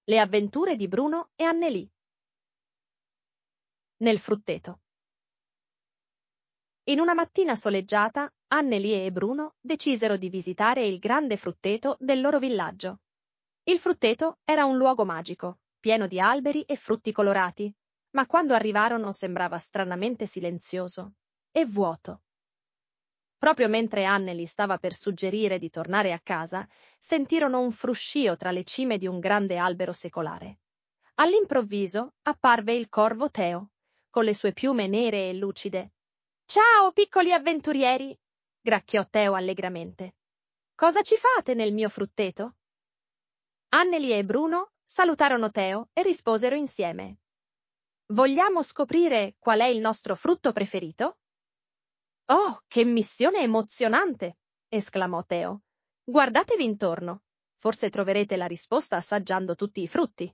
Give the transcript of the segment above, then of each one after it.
Le avventure di Bruno e Annelì. Nel frutteto. In una mattina soleggiata, Annelì e Bruno decisero di visitare il grande frutteto del loro villaggio. Il frutteto era un luogo magico, pieno di alberi e frutti colorati, ma quando arrivarono sembrava stranamente silenzioso e vuoto. Proprio mentre Annelì stava per suggerire di tornare a casa, sentirono un fruscio tra le cime di un grande albero secolare. All'improvviso apparve il corvo Teo, con le sue piume nere e lucide. «Ciao, piccoli avventurieri!» gracchiò Teo allegramente. «Cosa ci fate nel mio frutteto?» Annelì e Bruno salutarono Teo e risposero insieme. «Vogliamo scoprire qual è il nostro frutto preferito?» «Oh, che missione emozionante!» esclamò Teo. «Guardatevi intorno. Forse troverete la risposta assaggiando tutti i frutti».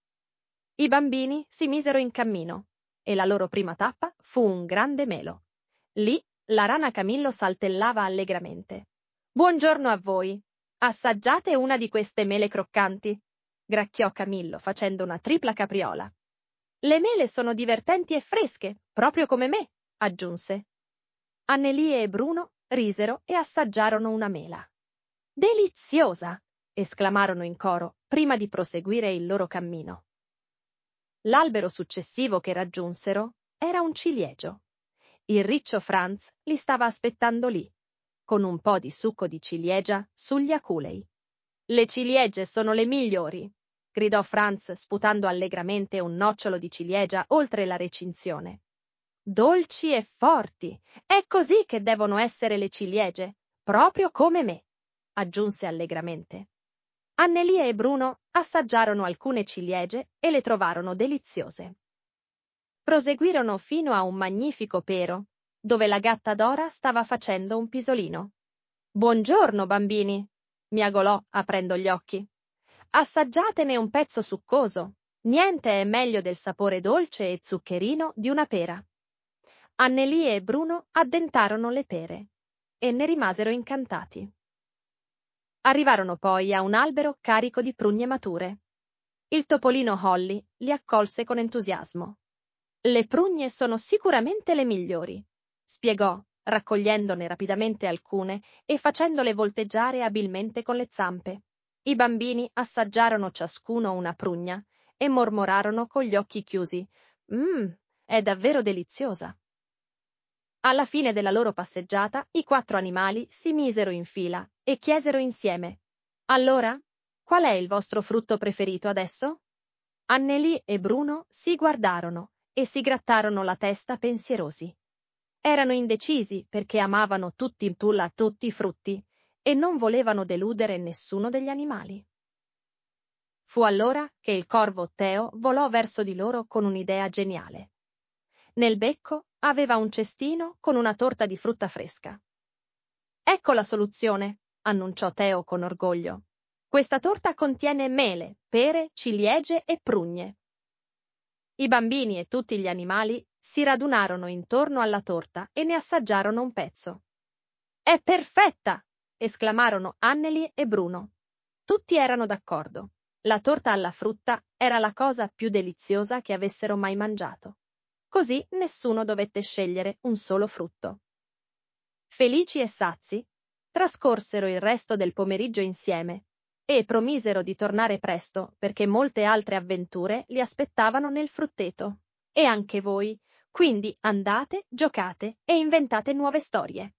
I bambini si misero in cammino e la loro prima tappa fu un grande melo. Lì la rana Camillo saltellava allegramente. «Buongiorno a voi! Assaggiate una di queste mele croccanti!» gracchiò Camillo facendo una tripla capriola. «Le mele sono divertenti e fresche, proprio come me!» aggiunse. Annelì e Bruno risero e assaggiarono una mela. «Deliziosa!» esclamarono in coro prima di proseguire il loro cammino. L'albero successivo che raggiunsero era un ciliegio. Il riccio Franz li stava aspettando lì, con un po' di succo di ciliegia sugli aculei. «Le ciliegie sono le migliori!» gridò Franz sputando allegramente un nocciolo di ciliegia oltre la recinzione. «Dolci e forti! È così che devono essere le ciliegie, proprio come me!» aggiunse allegramente. Annelì e Bruno assaggiarono alcune ciliegie e le trovarono deliziose. Proseguirono fino a un magnifico pero, dove la gatta Dora stava facendo un pisolino. «Buongiorno, bambini!» miagolò aprendo gli occhi. «Assaggiatene un pezzo succoso. Niente è meglio del sapore dolce e zuccherino di una pera». Annelì e Bruno addentarono le pere e ne rimasero incantati. Arrivarono poi a un albero carico di prugne mature. Il topolino Holly li accolse con entusiasmo. «Le prugne sono sicuramente le migliori», spiegò, raccogliendone rapidamente alcune e facendole volteggiare abilmente con le zampe. I bambini assaggiarono ciascuno una prugna e mormorarono con gli occhi chiusi. È davvero deliziosa!» Alla fine della loro passeggiata, i 4 animali si misero in fila e chiesero insieme: «Allora, qual è il vostro frutto preferito adesso?» Annelì e Bruno si guardarono e si grattarono la testa pensierosi. Erano indecisi perché amavano tutti i frutti e non volevano deludere nessuno degli animali. Fu allora che il corvo Teo volò verso di loro con un'idea geniale. Nel becco aveva un cestino con una torta di frutta fresca. «Ecco la soluzione», annunciò Teo con orgoglio. «Questa torta contiene mele, pere, ciliegie e prugne». I bambini e tutti gli animali si radunarono intorno alla torta e ne assaggiarono un pezzo. «È perfetta!» esclamarono Annelì e Bruno. Tutti erano d'accordo. La torta alla frutta era la cosa più deliziosa che avessero mai mangiato. Così nessuno dovette scegliere un solo frutto. Felici e sazi, trascorsero il resto del pomeriggio insieme e promisero di tornare presto perché molte altre avventure li aspettavano nel frutteto. E anche voi, quindi andate, giocate e inventate nuove storie.